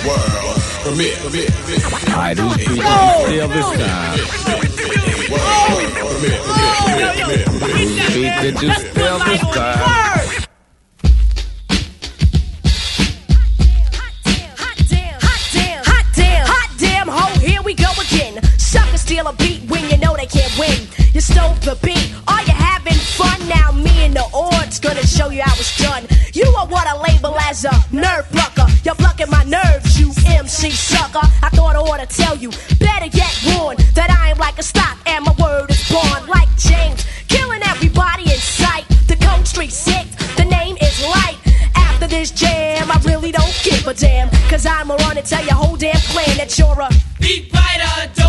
world premiere. Alright, who's still this time? Who's did you still this time? Steal a beat when you know they can't win. You stole the beat. Are you having fun? Now me and the odds gonna show you how it's done. You are what I label as a nerve plucker. You're plucking my nerves, you MC sucker. I thought I ought to tell you, better yet warn, that I am like a stock and my word is born. Like James, killing everybody in sight. The Cold Street 6, the name is Light. After this jam, I really don't give a damn, cause I'ma run and tell your whole damn clan that you're a beat fighter.